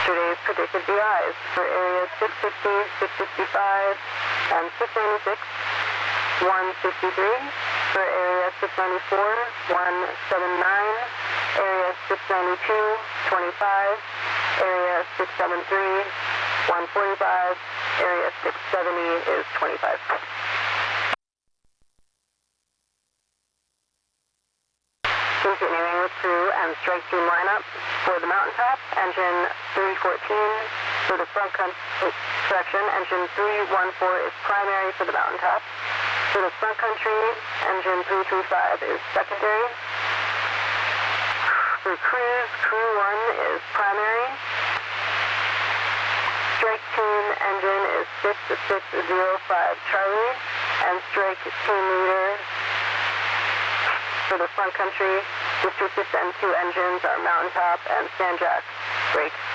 Today's predicted VIs for area 660, 665, and 696, 163. For area 694, 179. Area 692, 25. Area 673, 145. Area 670 is 25. Continuing with crew and strike team lineup for the mountaintop, engine 314. For the front section, engine 314 is primary for the mountaintop. For the front country, engine 335 is secondary. For cruise, crew 1 is primary. Strike team engine is 6605 Charlie, and strike team leader for the front country, District 6 and 2 engines are mountaintop and Sandjack. Break.